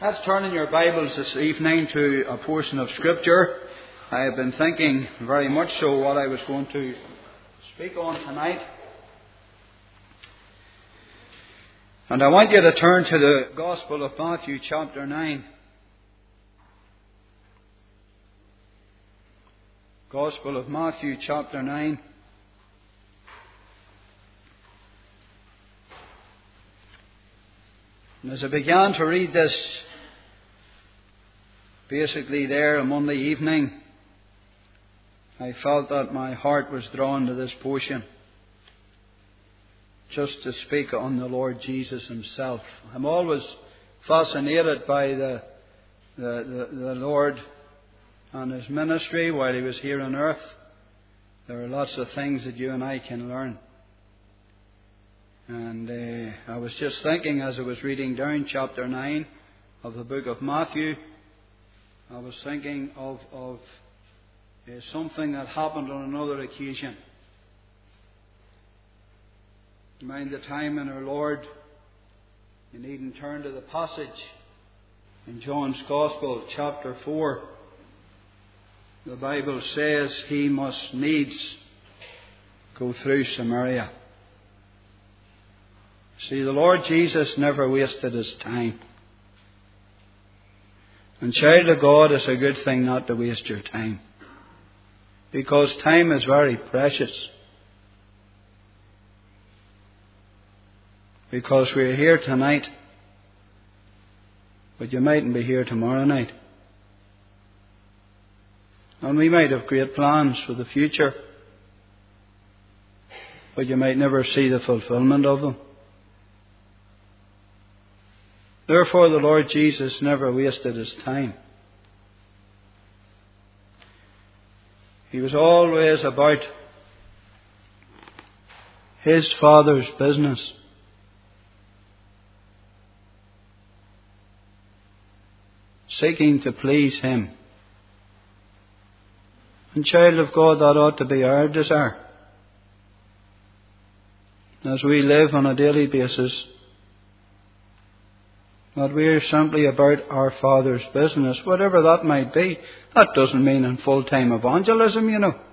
Let's turn in your Bibles this evening to a portion of Scripture. I have been thinking very much so what I was going to speak on tonight. And I want you to turn to the Gospel of Matthew chapter 9. Gospel of Matthew chapter 9. And as I began to read this, basically there on Monday evening, I felt that my heart was drawn to this portion, just to speak on the Lord Jesus Himself. I'm always fascinated by the Lord and His ministry while He was here on earth. There are lots of things that you and I can learn. And I was just thinking as I was reading down chapter 9 of the book of Matthew, I was thinking of something that happened on another occasion. Mind the time in our Lord, you needn't turn to the passage in John's Gospel, chapter 4. The Bible says He must needs go through Samaria. See, the Lord Jesus never wasted His time. And child of God, it's a good thing not to waste your time, because time is very precious. Because we're here tonight, but you mightn't be here tomorrow night. And we might have great plans for the future, but you might never see the fulfillment of them. Therefore, the Lord Jesus never wasted His time. He was always about His Father's business. Seeking to please Him. And child of God, that ought to be our desire. As we live on a daily basis, that we are simply about our Father's business, whatever that might be. That doesn't mean in full-time evangelism, you know.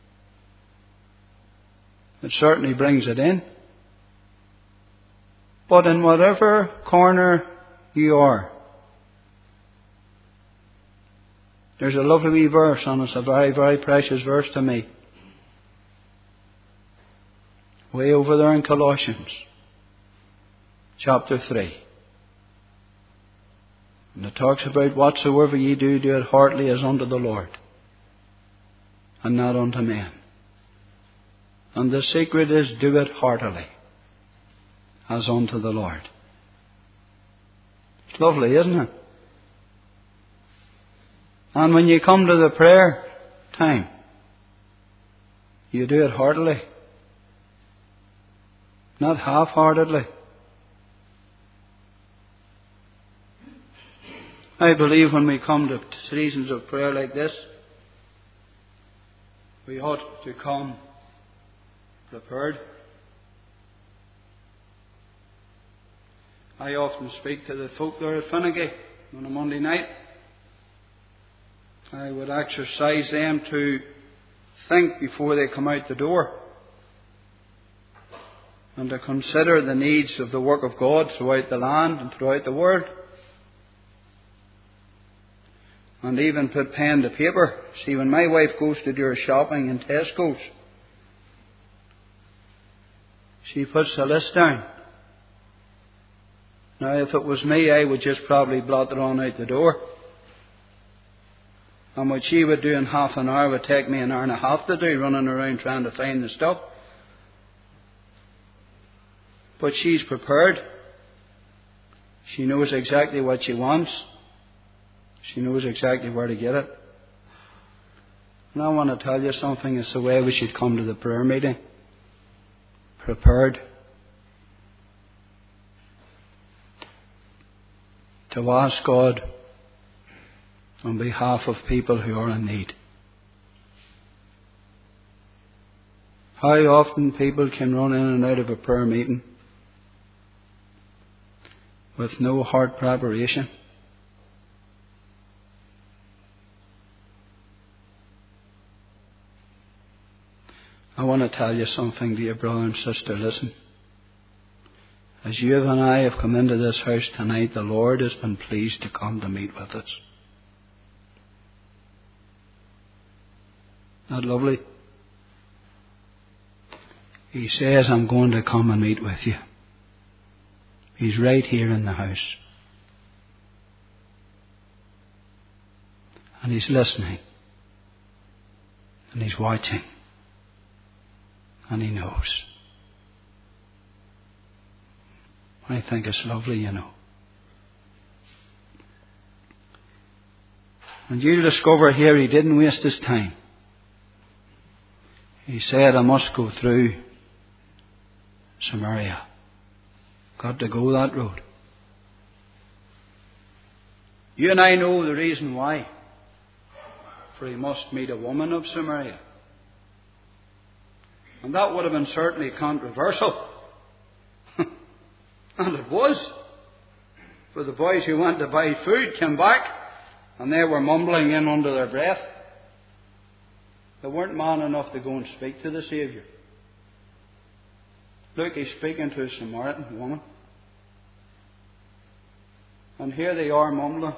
It certainly brings it in. But in whatever corner you are, there's a lovely wee verse, and it's a very, very precious verse to me. Way over there in Colossians, chapter 3. And it talks about whatsoever ye do, do it heartily as unto the Lord, and not unto men. And the secret is, do it heartily as unto the Lord. It's lovely, isn't it? And when you come to the prayer time, you do it heartily, not half-heartedly. I believe when we come to seasons of prayer like this, we ought to come prepared. I often speak to the folk there at Finnegy on a Monday night. I would exercise them to think before they come out the door, and to consider the needs of the work of God throughout the land and throughout the world. And even put pen to paper. See, when my wife goes to do her shopping in Tesco's, she puts a list down. Now, if it was me, I would just probably blot it on out the door. And what she would do in half an hour would take me an hour and a half to do, running around trying to find the stuff. But she's prepared. She knows exactly what she wants. She knows exactly where to get it. And I want to tell you something. It's the way we should come to the prayer meeting. Prepared. To ask God on behalf of people who are in need. How often people can run in and out of a prayer meeting with no heart preparation. to tell you something, dear brother and sister. Listen. As you and I have come into this house tonight, the Lord has been pleased to come to meet with us. Isn't that lovely? He says, I'm going to come and meet with you. He's right here in the house. And He's listening. And He's watching. And He knows. I think it's lovely, you know. And you'll discover here He didn't waste His time. He said, I must go through Samaria. Got to go that road. You and I know the reason why. For He must meet a woman of Samaria. And that would have been certainly controversial. And it was. For the boys who went to buy food came back and they were mumbling in under their breath. They weren't man enough to go and speak to the Saviour. Look, He's speaking to a Samaritan woman. And here they are mumbling.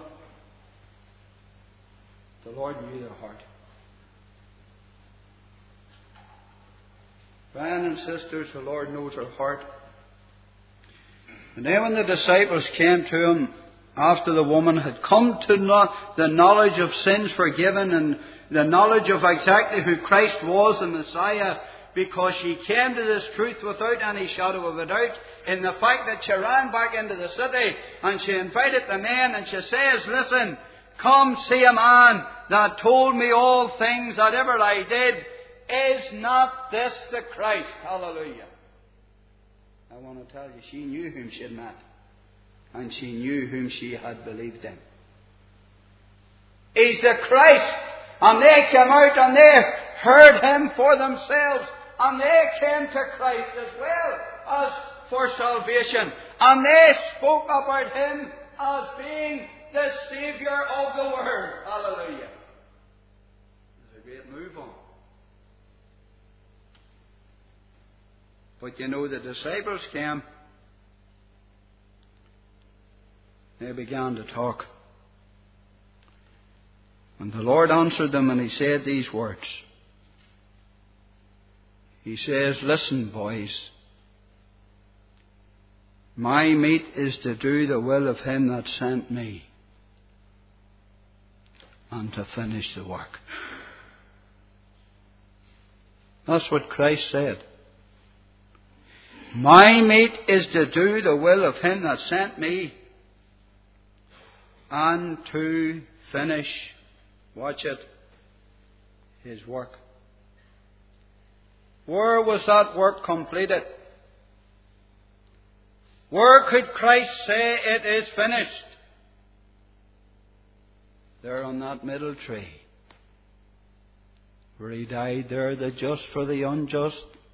The Lord knew their heart. Brothers and sisters, the Lord knows our heart. And then when the disciples came to Him after the woman had come to the knowledge of sins forgiven and the knowledge of exactly who Christ was, the Messiah, because she came to this truth without any shadow of a doubt, in the fact that she ran back into the city and she invited the men and she says, listen, come see a man that told me all things that ever I did. Is not this the Christ? Hallelujah. I want to tell you, she knew whom she had met. And she knew whom she had believed in. He's the Christ. And they came out and they heard Him for themselves. And they came to Christ as well as for salvation. And they spoke about Him as being the Saviour of the world. Hallelujah. There's a great move on. But you know, the disciples came. They began to talk. And the Lord answered them and He said these words. He says, listen, boys. My meat is to do the will of Him that sent me. And to finish the work. That's what Christ said. My meat is to do the will of Him that sent me and to finish, watch it, His work. Where was that work completed? Where could Christ say it is finished? There on that middle tree, where He died there, the just for the unjust,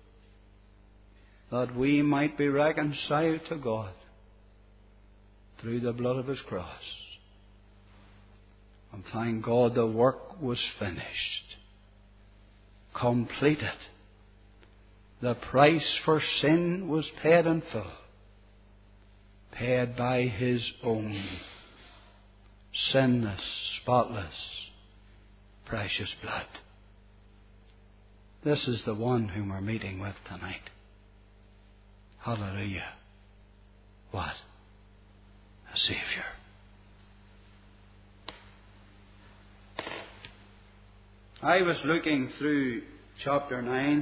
that we might be reconciled to God through the blood of His cross. And thank God the work was finished, completed. The price for sin was paid in full, paid by His own sinless, spotless, precious blood. This is the one whom we're meeting with tonight. Hallelujah. What? A Saviour. I was looking through chapter 9,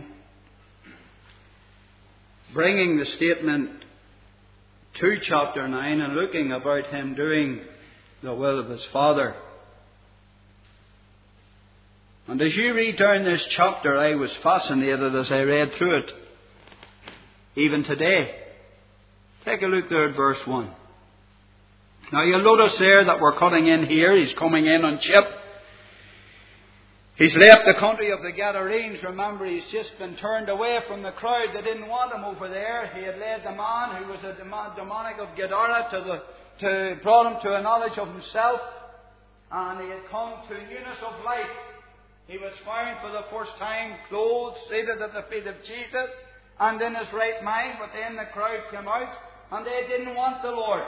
bringing the statement to chapter 9 and looking about Him doing the will of His Father. And as you read down this chapter, I was fascinated as I read through it. Even today. Take a look there at verse 1. Now you'll notice there that we're cutting in here. He's coming in on ship. He's left the country of the Gadarenes. Remember, he's just been turned away from the crowd. They didn't want him over there. He had led the man who was a demonic of Gadara brought him to a knowledge of himself. And he had come to newness of life. He was found for the first time clothed, seated at the feet of Jesus, and in his right mind, but then the crowd came out, and they didn't want the Lord.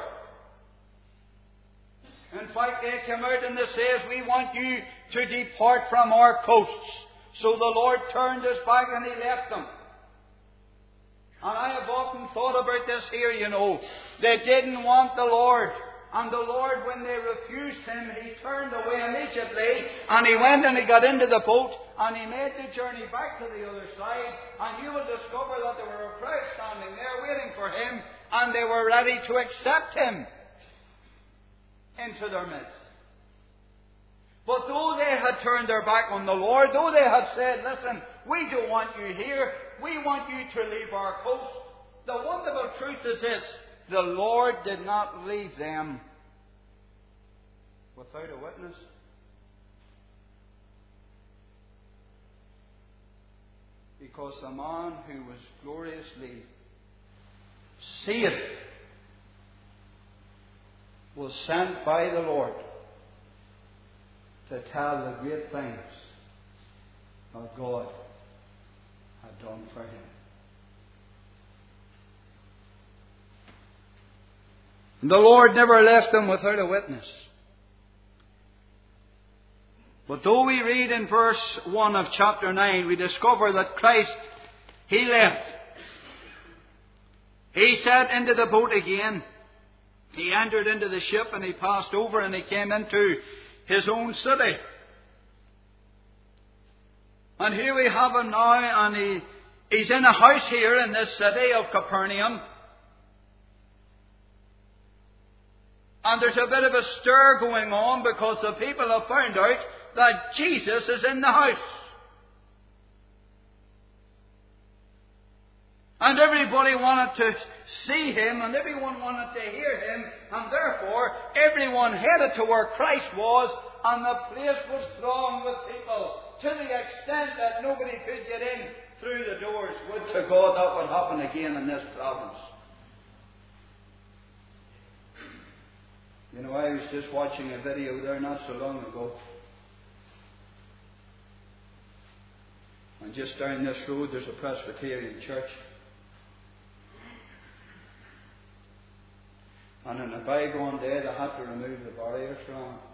In fact, they came out and they says, "We want you to depart from our coasts." So the Lord turned his back and he left them. And I have often thought about this here, you know. They didn't want the Lord. And the Lord, when they refused him, he turned away immediately, and he went and he got into the boat, and he made the journey back to the other side, and you will discover that there were a crowd standing there waiting for him, and they were ready to accept him into their midst. But though they had turned their back on the Lord, though they had said, "Listen, we don't want you here, we want you to leave our coast," the wonderful truth is this: the Lord did not leave them without a witness. Because the man who was gloriously saved was sent by the Lord to tell the great things that God had done for him. The Lord never left them without a witness. But though we read in verse 1 of chapter 9, we discover that Christ, he left. He sat into the boat again. He entered into the ship and he passed over and he came into his own city. And here we have him now, and he's in a house here in this city of Capernaum. And there's a bit of a stir going on because the people have found out that Jesus is in the house. And everybody wanted to see him, and everyone wanted to hear him, and therefore everyone headed to where Christ was, and the place was thronged with people to the extent that nobody could get in through the doors. Would to God that would happen again in this province. You know, I was just watching a video there not so long ago. And just down this road there's a Presbyterian church. And in a bygone day they had to remove the barriers from it.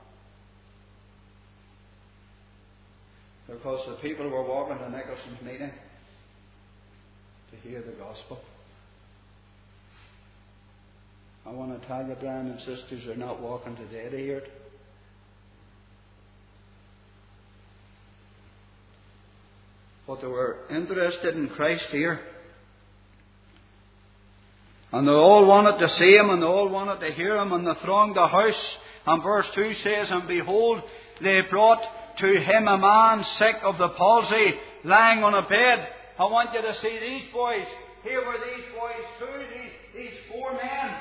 Because the people were walking to Nicholson's meeting to hear the gospel. I want to tell you, brothers and sisters, they're not walking today to hear it. But they were interested in Christ here. And they all wanted to see him, and they all wanted to hear him, and they thronged the house. And verse 2 says, "And behold, they brought to him a man sick of the palsy, lying on a bed." I want you to see these boys. Here were these boys too, these four men,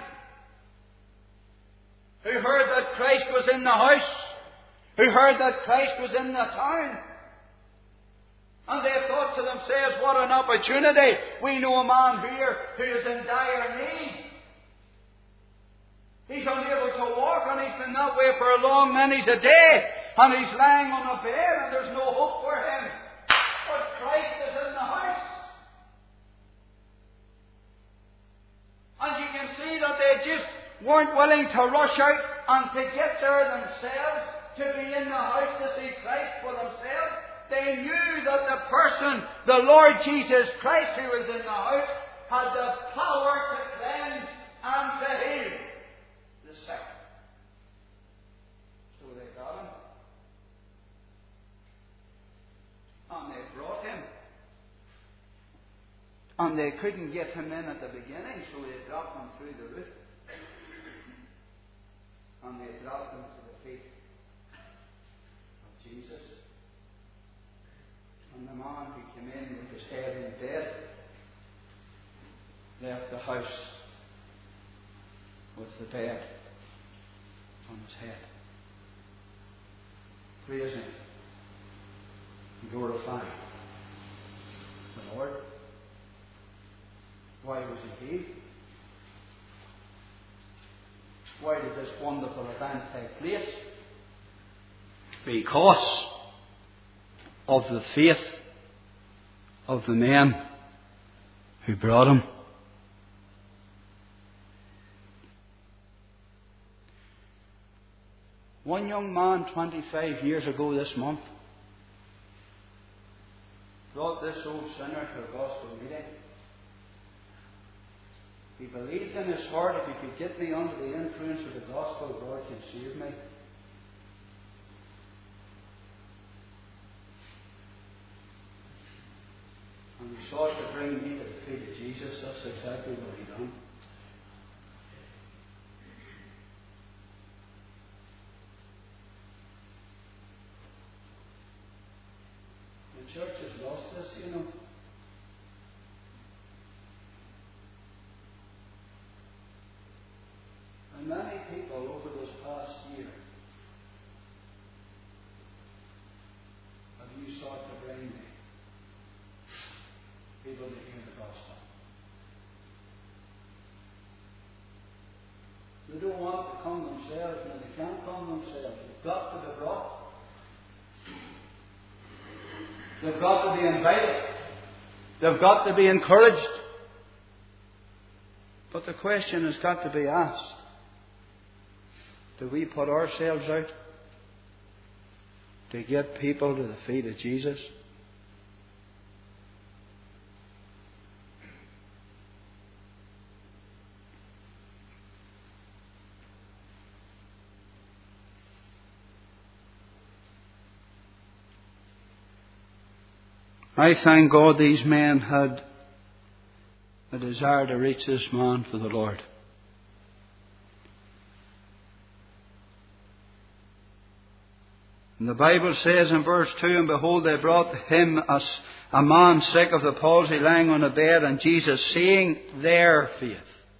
who heard that Christ was in the house, who heard that Christ was in the town. And they thought to themselves, what an opportunity. We know a man here who is in dire need. He's unable to walk, and he's been that way for a long many's a day. And he's lying on a bed, and there's no hope for him. But Christ is in the house. And you can see that they just weren't willing to rush out and to get there themselves, to be in the house to see Christ for themselves. They knew that the person, the Lord Jesus Christ who was in the house, had the power to cleanse and to heal the sick. So they got him. And they brought him. And they couldn't get him in at the beginning, so they dropped him through the roof. And they dropped him to the feet of Jesus. And the man who came in with his head in bed left the house with the bed on his head, praising and glorifying the Lord. Why was he healed? Why did this wonderful event take place? Because of the faith of the men who brought him. One young man 25 years ago this month brought this old sinner to a gospel meeting. He believed in his heart, if he could get me under the influence of the gospel, God can save me. And he sought to bring me to the feet of Jesus. That's exactly what he done. The church has lost this, you know. And many people over this past year have you sought to bring me people to hear the gospel. They don't want to come themselves, and they can't come themselves. They've got to be brought. They've got to be invited. They've got to be encouraged. But the question has got to be asked. Do we put ourselves out to get people to the feet of Jesus? I thank God these men had a desire to reach this man for the Lord. And the Bible says in verse 2, and behold, they brought him a man sick of the palsy lying on a bed, and Jesus, seeing their faith,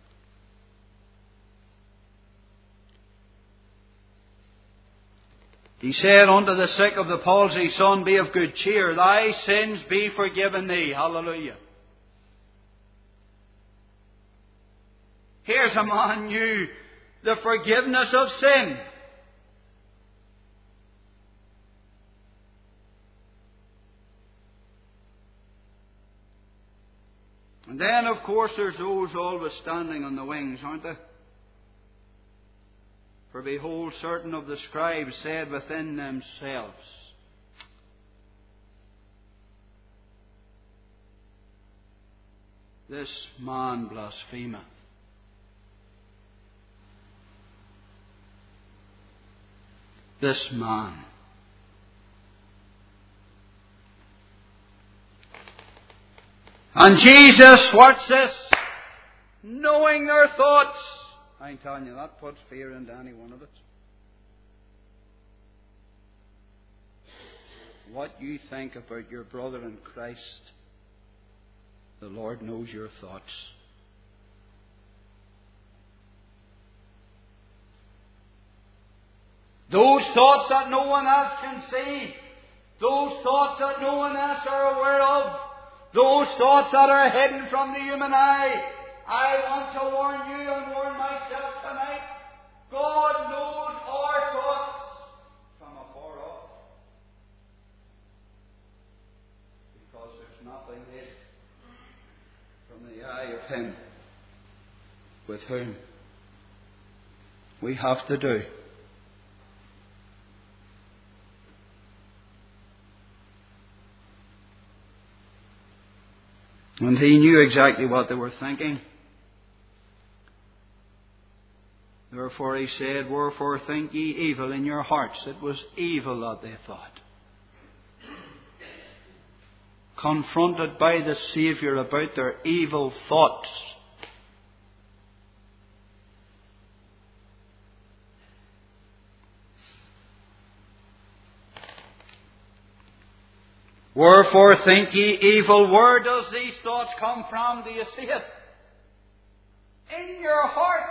he said unto the sick of the palsy, Son, be of good cheer, thy sins be forgiven thee. Hallelujah. Here's a man knew the forgiveness of sin. And then, of course, there's those always standing on the wings, aren't there? For behold, certain of the scribes said within themselves, This man blasphemeth. This man. And Jesus, what's this? Knowing their thoughts. I'm telling you, that puts fear into any one of us. What you think about your brother in Christ, the Lord knows your thoughts. Those thoughts that no one else can see, those thoughts that no one else are aware of, those thoughts that are hidden from the human eye, I want to warn you and warn myself tonight. God knows our thoughts from afar off. Because there's nothing hid from the eye of Him with whom we have to do. And He knew exactly what they were thinking. Therefore He said, Wherefore think ye evil in your hearts? It was evil that they thought. Confronted by the Saviour about their evil thoughts. Wherefore think ye evil? Where does these thoughts come from? Do you see it? In your heart.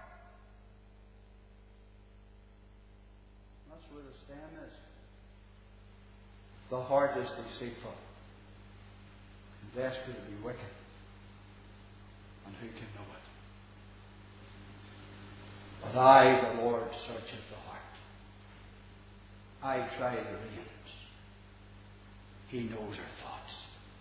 That's where the stem is. The heart is deceitful and desperately wicked. And who can know it? But I, the Lord, searcheth the heart. I try the reins. He knows our thoughts.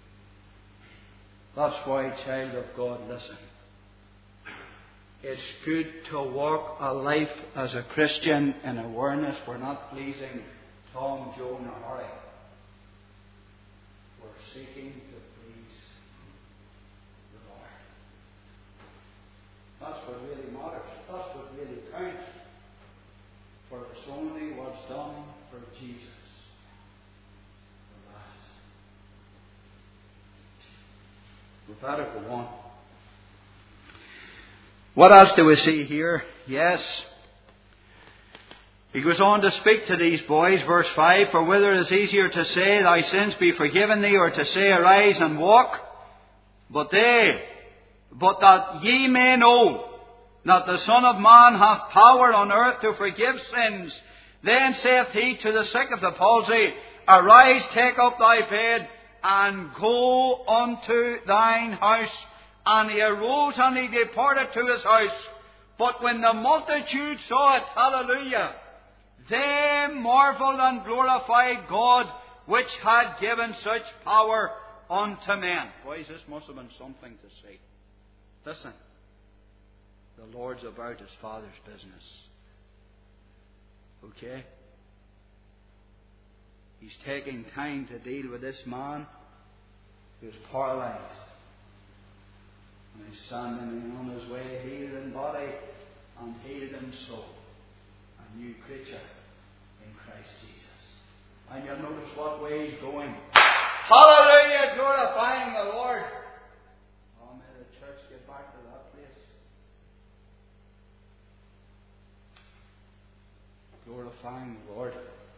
That's why, child of God, listen. It's good to walk a life as a Christian in awareness we're not pleasing Tom, Joan, or Harry. We're seeking to please the Lord. That's what really matters. That's what really counts. For it's only what's done for Jesus. We've got to go on. What else do we see here? Yes. He goes on to speak to these boys, verse 5, for whether it is easier to say, thy sins be forgiven thee, or to say, arise and walk, but that ye may know that the Son of Man hath power on earth to forgive sins. Then saith he to the sick of the palsy, arise, take up thy bed, and go unto thine house. And he arose and he departed to his house. But when the multitude saw it, hallelujah, they marveled and glorified God, which had given such power unto men. Boys, this must have been something to see. Listen, the Lord's about his Father's business. Okay? He's taking time to deal with this man who's paralyzed. And he's standing on his way, healed in body and healed in soul. A new creature in Christ Jesus. And you'll notice what way he's going. Hallelujah, glorifying the Lord. Oh, may the church get back to that place. Glorifying the Lord.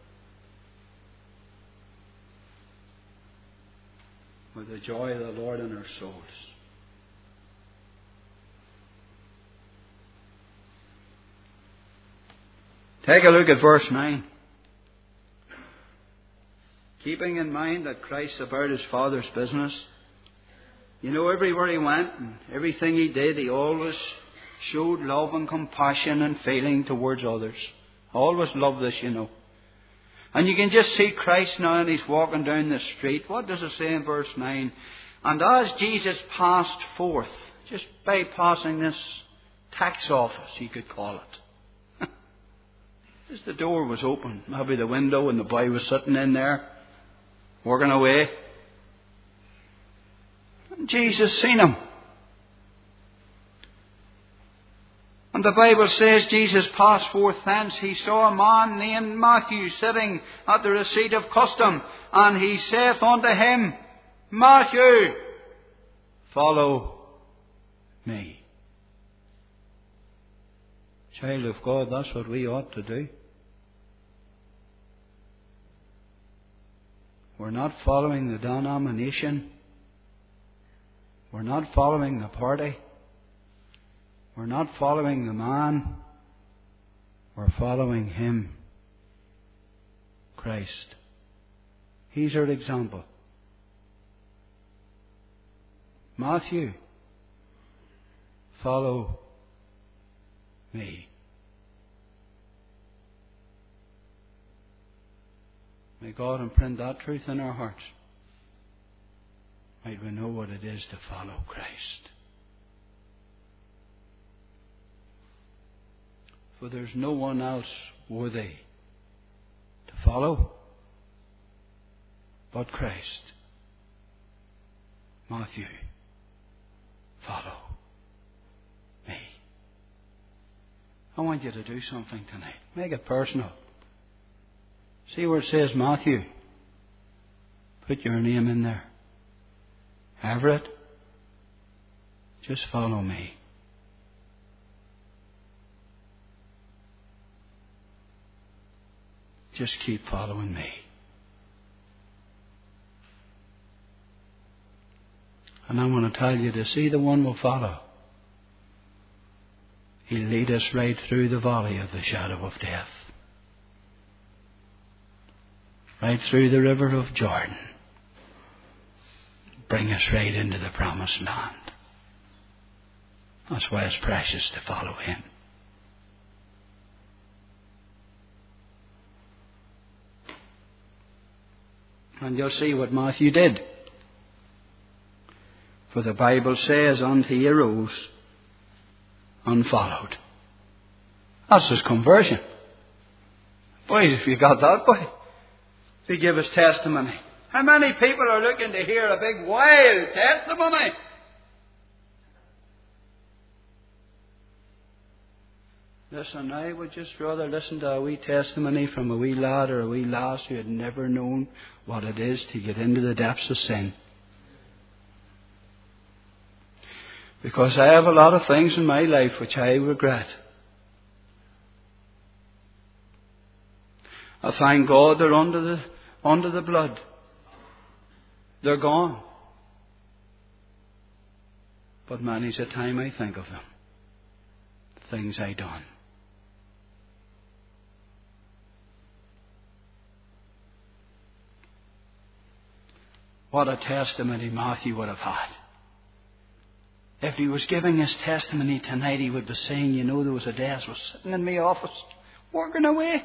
With the joy of the Lord in our souls. Take a look at verse 9. Keeping in mind that Christ's about his Father's business. You know, everywhere he went and everything he did, he always showed love and compassion and feeling towards others. I always loved this, you know. And you can just see Christ now and he's walking down the street. What does it say in verse 9? And as Jesus passed forth, just bypassing this tax office, you could call it. Just the door was open, maybe the window, and the boy was sitting in there, working away. And Jesus seen him. And the Bible says Jesus passed forth thence. He saw a man named Matthew sitting at the receipt of custom. And he saith unto him, Matthew, follow me. Child of God, that's what we ought to do. We're not following the denomination. We're not following the party. We're not following the man. We're following Him, Christ. He's our example. Matthew, follow me. May God imprint that truth in our hearts. Might we know what it is to follow Christ. For there's no one else worthy to follow but Christ. Matthew, follow me. I want you to do something tonight. Make it personal. See where it says Matthew. Put your name in there. Everett, just follow me. Just keep following me. And I want to tell you, to see the one we'll follow, He'll lead us right through the valley of the shadow of death. Right through the river of Jordan. Bring us right into the promised land. That's why it's precious to follow Him. And you'll see what Matthew did. For the Bible says, and he arose and followed. That's his conversion. Boys, if you got that, boy, to give his testimony. How many people are looking to hear a big wild testimony? Listen, I would just rather listen to a wee testimony from a wee lad or a wee lass who had never known what it is to get into the depths of sin. Because I have a lot of things in my life which I regret. I thank God they're under the blood. They're gone. But many's the time I think of them. Things I done. What a testimony Matthew would have had. If he was giving his testimony tonight, he would be saying, you know, there was a day I was sitting in my office, working away.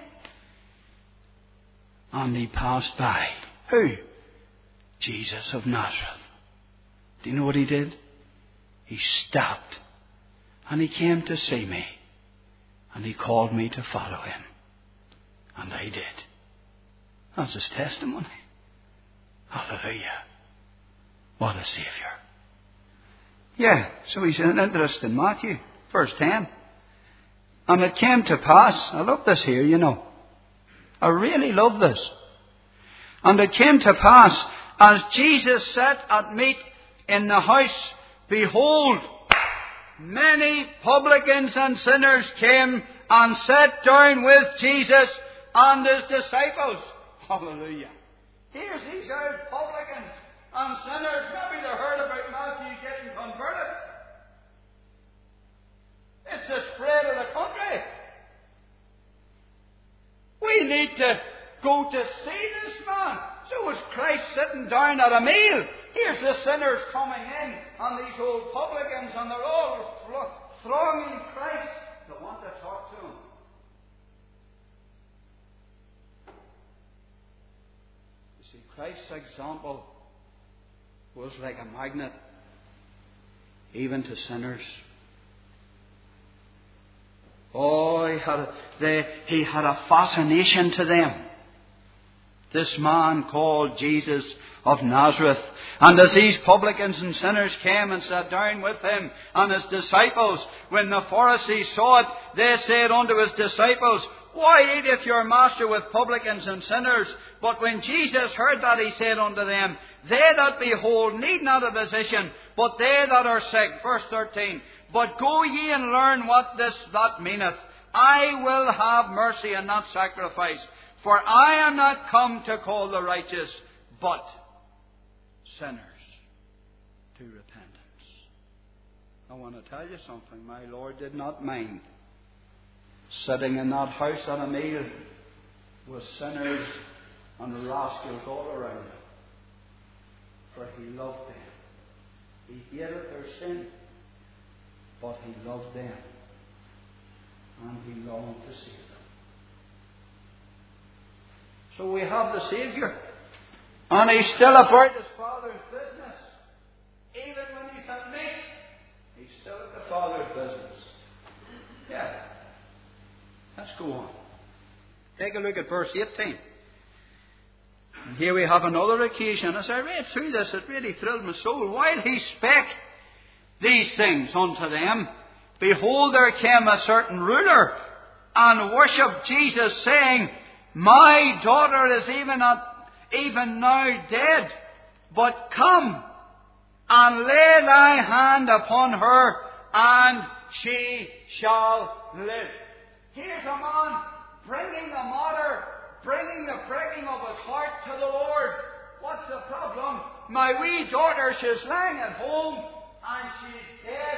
And he passed by. Who? Jesus of Nazareth. Do you know what he did? He stopped. And he came to see me. And he called me to follow him. And I did. That's his testimony. Hallelujah. What a Saviour. Yeah, so he's interested in Matthew, verse 10. And it came to pass, I love this here, you know. I really love this. And it came to pass, as Jesus sat at meat in the house, behold, many publicans and sinners came and sat down with Jesus and his disciples. Hallelujah. Here's these old publicans and sinners. Maybe they heard about Matthew getting converted. It's the spread of the country. We need to go to see this man. So was Christ sitting down at a meal. Here's the sinners coming in, and these old publicans, and they're all thronging Christ to want to talk to him. You see, Christ's example was like a magnet, even to sinners. Oh, he had a fascination to them. This man called Jesus of Nazareth. And as these publicans and sinners came and sat down with him and his disciples, when the Pharisees saw it, they said unto his disciples, Why eateth your master with publicans and sinners? But when Jesus heard that, he said unto them, They that be whole need not a physician, but they that are sick. Verse 13. But go ye and learn what that meaneth. I will have mercy and not sacrifice. For I am not come to call the righteous, but sinners to repentance. I want to tell you something. My Lord did not mind sitting in that house at a meal with sinners and rascals all around him. For he loved them. He hated their sin, but he loved them. And he longed to save them. So we have the Saviour. And he's still about his Father's business. Even when he's at meat, he's still at the Father's business. Yeah. Let's go on. Take a look at verse 18. And here we have another occasion. As I read through this, it really thrilled my soul. While he spake these things unto them, behold, there came a certain ruler and worshipped Jesus, saying, My daughter is even now dead, but come and lay thy hand upon her, and she shall live. Here's a man bringing the matter, bringing the breaking of his heart to the Lord. What's the problem? My wee daughter, she's lying at home, and she's dead.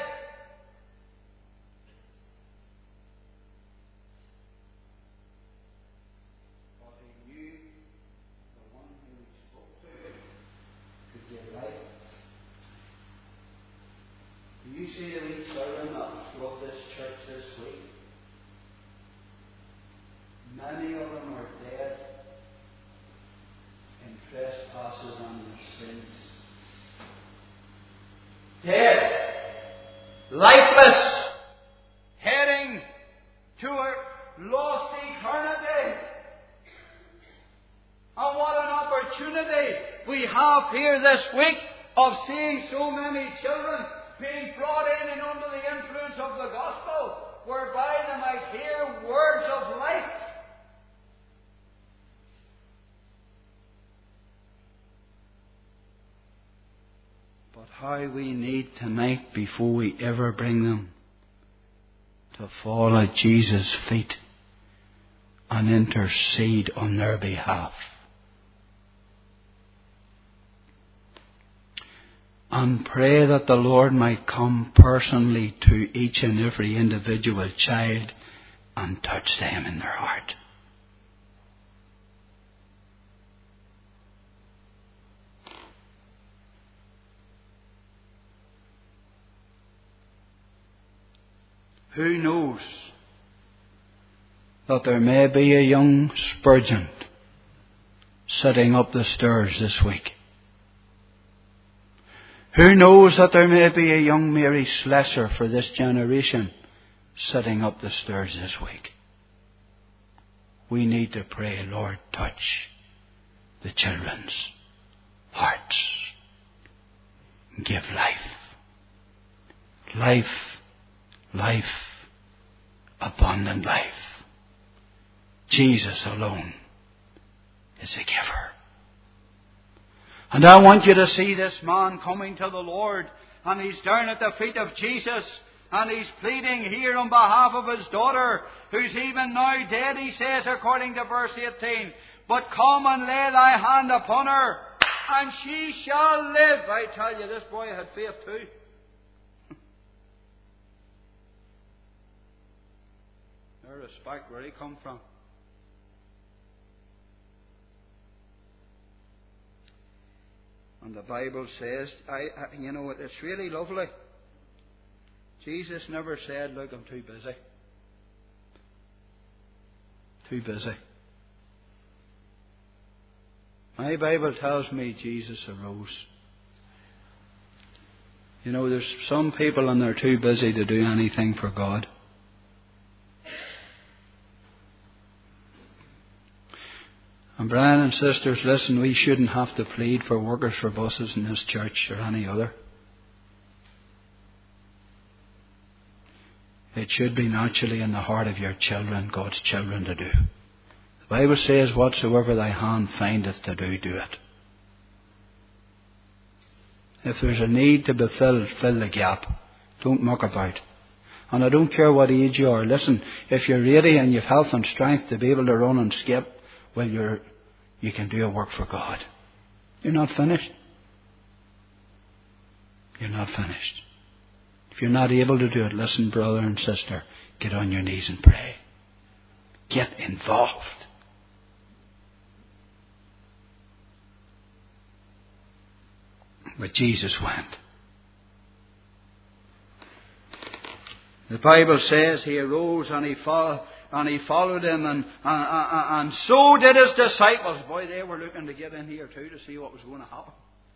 You see the wee children that flood this church this week. Many of them are dead in trespasses and their sins. Dead, lifeless, heading to a lost eternity. And what an opportunity we have here this week of seeing so many children being brought in and under the influence of the gospel, whereby they might hear words of life. But how we need tonight, before we ever bring them, to fall at Jesus' feet and intercede on their behalf. And pray that the Lord might come personally to each and every individual child and touch them in their heart. Who knows that there may be a young Spurgeon sitting up the stairs this week? Who knows that there may be a young Mary Slessor for this generation sitting up the stairs this week? We need to pray, Lord, touch the children's hearts. Give life. Life. Life. Abundant life. Jesus alone is the giver. And I want you to see this man coming to the Lord, and he's down at the feet of Jesus, and he's pleading here on behalf of his daughter, who's even now dead, he says, according to verse 18. But come and lay thy hand upon her, and she shall live. I tell you, this boy had faith too. No respect where he come from. And the Bible says, it's really lovely. Jesus never said, look, I'm too busy. Too busy. My Bible tells me Jesus arose. There's some people and they're too busy to do anything for God. And Brian and sisters, listen, we shouldn't have to plead for workers for buses in this church or any other. It should be naturally in the heart of your children, God's children, to do. The Bible says, whatsoever thy hand findeth to do, do it. If there's a need to be filled, fill the gap. Don't muck about. And I don't care what age you are. Listen, if you're ready and you've health and strength to be able to run and skip, well, you can do a work for God. You're not finished. You're not finished. If you're not able to do it, listen, brother and sister, get on your knees and pray. Get involved. But Jesus went. The Bible says he arose and he followed him, and so did his disciples. Boy, they were looking to get in here too to see what was going to happen.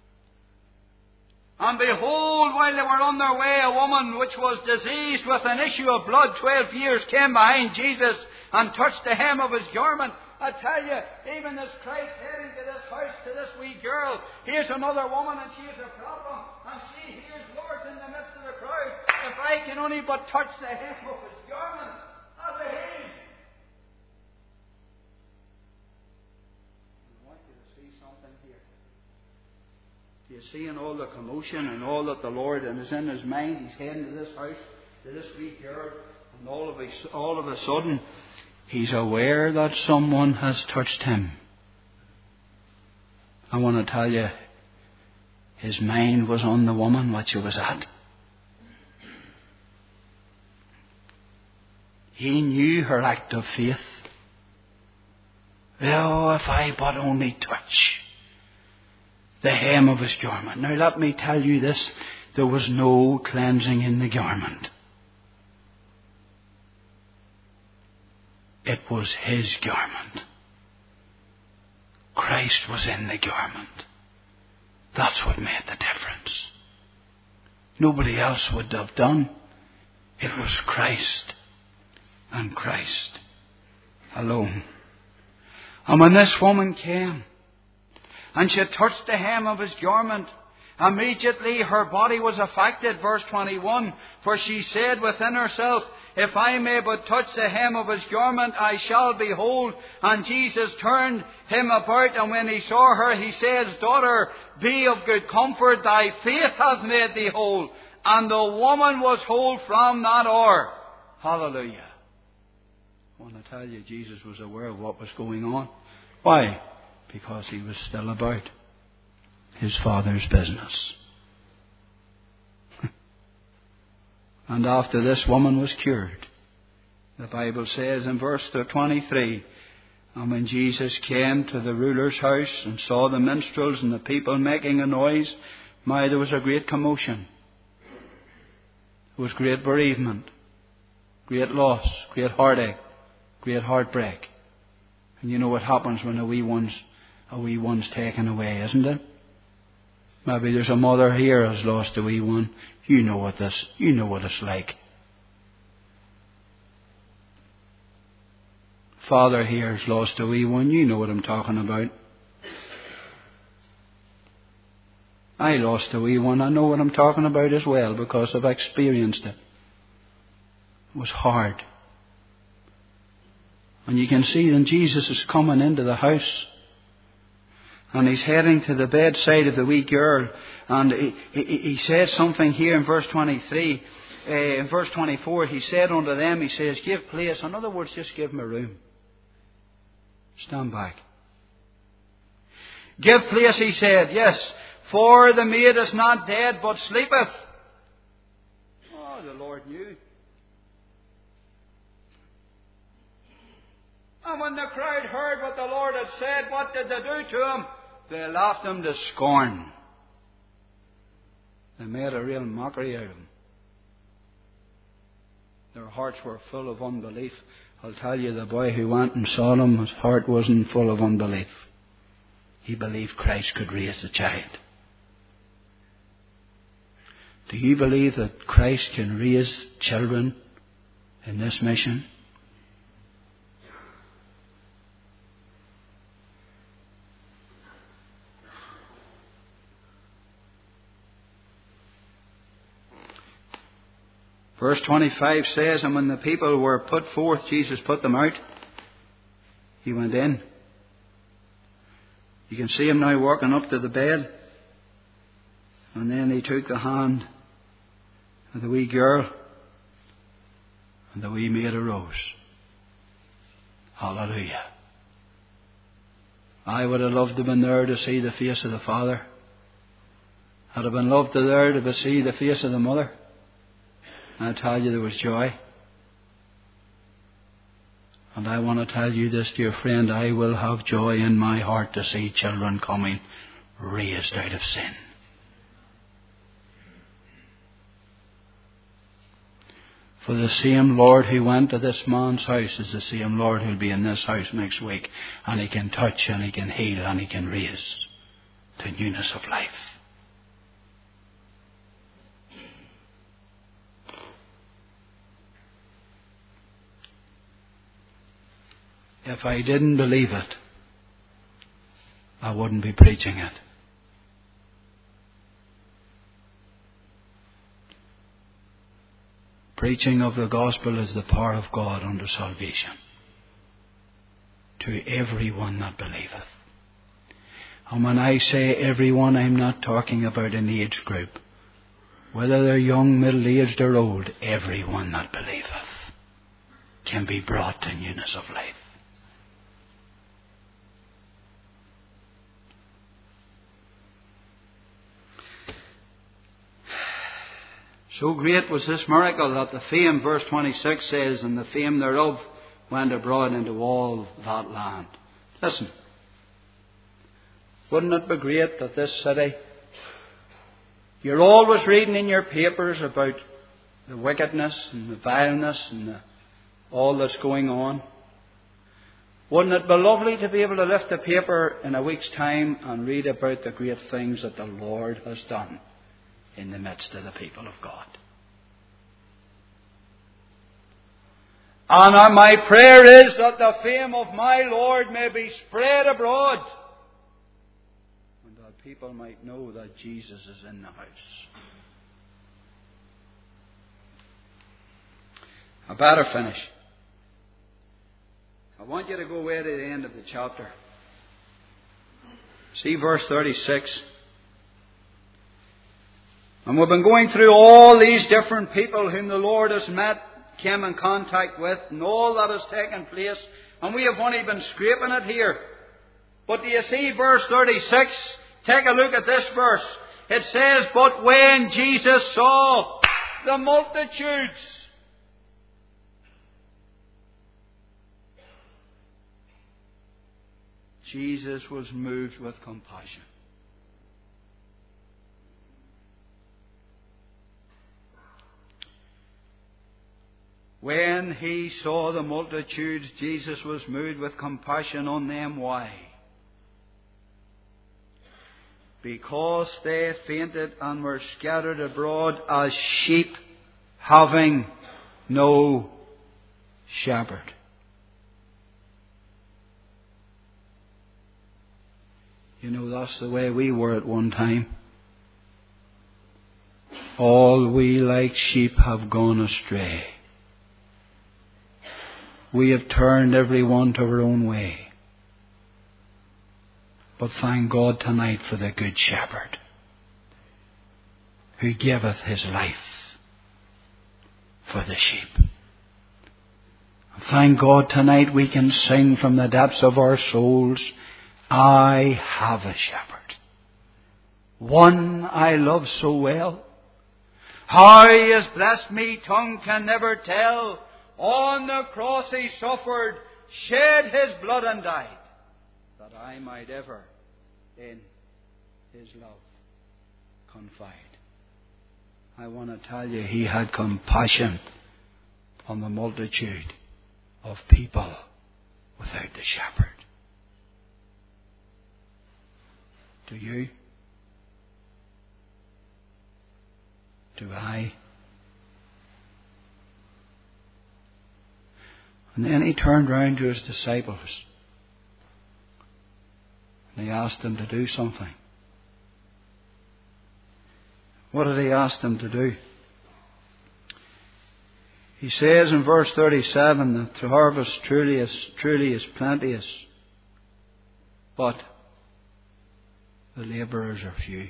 And behold, while they were on their way, a woman which was diseased with an issue of blood 12 years came behind Jesus and touched the hem of his garment. I tell you, even this Christ heading to this house, to this wee girl, here's another woman and she has a problem, and she hears words in the midst of the crowd. If I can only but touch the hem of his garment, I'll be healed. I want you to see something here. You see, in all the commotion and all that the Lord is in his mind, he's heading to this house, to this wee girl, and all of a sudden, he's aware that someone has touched him. I want to tell you, his mind was on the woman which he was at. He knew her act of faith. Oh, if I but only touch the hem of his garment. Now let me tell you this, there was no cleansing in the garment. It was his garment. Christ was in the garment. That's what made the difference. Nobody else would have done. It was Christ and Christ alone. And when this woman came and she touched the hem of his garment, immediately her body was affected. Verse 21, for she said within herself, if I may but touch the hem of his garment, I shall be whole. And Jesus turned him about, and when he saw her, he says, daughter, be of good comfort, thy faith hath made thee whole. And the woman was whole from that hour. Hallelujah. I want to tell you, Jesus was aware of what was going on. Why? Because he was still about his Father's business. And after this woman was cured, the Bible says in verse 23, and when Jesus came to the ruler's house and saw the minstrels and the people making a noise, there was a great commotion. There was great bereavement, great loss, great heartache, great heartbreak. And you know what happens when a wee one's taken away, isn't it? Maybe there's a mother here who's lost a wee one. You know what it's like. Father here has lost a wee one. You know what I'm talking about. I lost a wee one. I know what I'm talking about as well because I've experienced it. It was hard. And you can see then Jesus is coming into the house. And he's heading to the bedside of the wee girl. And he says something here in verse 23. In verse 24, he said unto them, he says, give place. In other words, just give him a room. Stand back. Give place, he said, yes, for the maid is not dead, but sleepeth. Oh, the Lord knew. And when the crowd heard what the Lord had said, what did they do to him? They laughed him to scorn. They made a real mockery out of him. Their hearts were full of unbelief. I'll tell you, the boy who went and saw them, his heart wasn't full of unbelief. He believed Christ could raise the child. Do you believe that Christ can raise children in this mission? Verse 25 says, and when the people were put forth, Jesus put them out. He went in. You can see him now walking up to the bed. And then he took the hand of the wee girl. And the wee maid arose. Hallelujah. I would have loved to have been there to see the face of the Father. I'd have been loved to there to see the face of the mother. And I tell you, there was joy. And I want to tell you this, dear friend, I will have joy in my heart to see children coming raised out of sin. For the same Lord who went to this man's house is the same Lord who will be in this house next week. And he can touch and he can heal and he can raise to newness of life. If I didn't believe it, I wouldn't be preaching it. Preaching of the gospel is the power of God unto salvation to everyone that believeth. And when I say everyone, I'm not talking about an age group. Whether they're young, middle-aged or old, everyone that believeth can be brought to newness of life. So great was this miracle that the fame, verse 26 says, and the fame thereof went abroad into all that land. Listen, wouldn't it be great that this city, you're always reading in your papers about the wickedness and the vileness and all that's going on. Wouldn't it be lovely to be able to lift the paper in a week's time and read about the great things that the Lord has done in the midst of the people of God? And my prayer is that the fame of my Lord may be spread abroad, and that people might know that Jesus is in the house. I better finish. I want you to go away to the end of the chapter. See verse 36. And we've been going through all these different people whom the Lord has met, came in contact with, and all that has taken place. And we have only been scraping it here. But do you see verse 36? Take a look at this verse. It says, but when Jesus saw the multitudes, Jesus was moved with compassion. When he saw the multitudes, Jesus was moved with compassion on them. Why? Because they fainted and were scattered abroad as sheep having no shepherd. You know, that's the way we were at one time. All we like sheep have gone astray. We have turned every one to our own way. But thank God tonight for the Good Shepherd, who giveth his life for the sheep. And thank God tonight we can sing from the depths of our souls, I have a shepherd, one I love so well. How he has blessed me, tongue can never tell. On the cross he suffered, shed his blood and died, that I might ever in his love confide. I want to tell you, he had compassion on the multitude of people without the shepherd. Do you? Do I? And then he turned round to his disciples and he asked them to do something. What did he ask them to do? He says in verse 37 that the harvest truly is plenteous, but the labourers are few.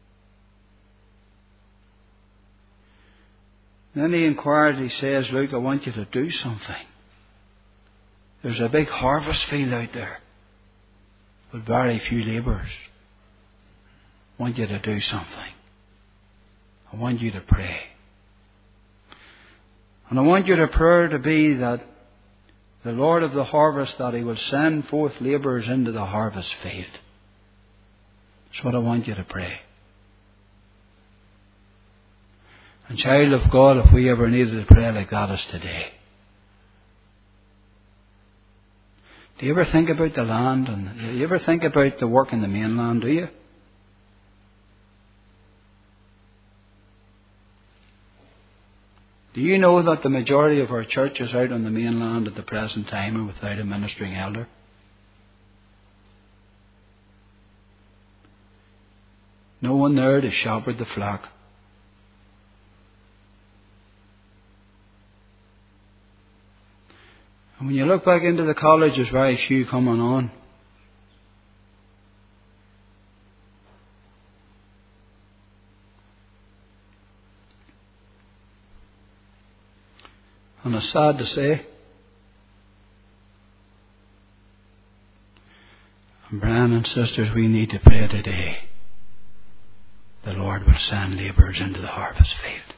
Then he inquired, he says, look, I want you to do something. There's a big harvest field out there with very few labourers. I want you to do something. I want you to pray. And I want your prayer to be that the Lord of the harvest, that he will send forth labourers into the harvest field. That's what I want you to pray. And child of God, if we ever needed to pray like that, it's today. Do you ever think about the land? And do you ever think about the work in the mainland, do you? Do you know that the majority of our churches out on the mainland at the present time are without a ministering elder? No one there to shepherd the flock. And when you look back into the college, there's very few coming on. And it's sad to say. And Brian and sisters, we need to pray today. The Lord will send labourers into the harvest field.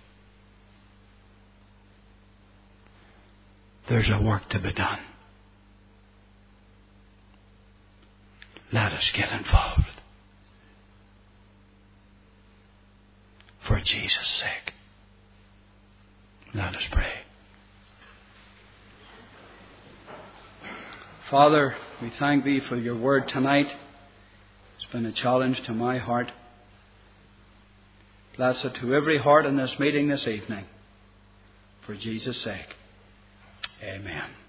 There's a work to be done. Let us get involved. For Jesus' sake. Let us pray. Father, we thank Thee for Your word tonight. It's been a challenge to my heart. Bless it to every heart in this meeting this evening. For Jesus' sake. Amen.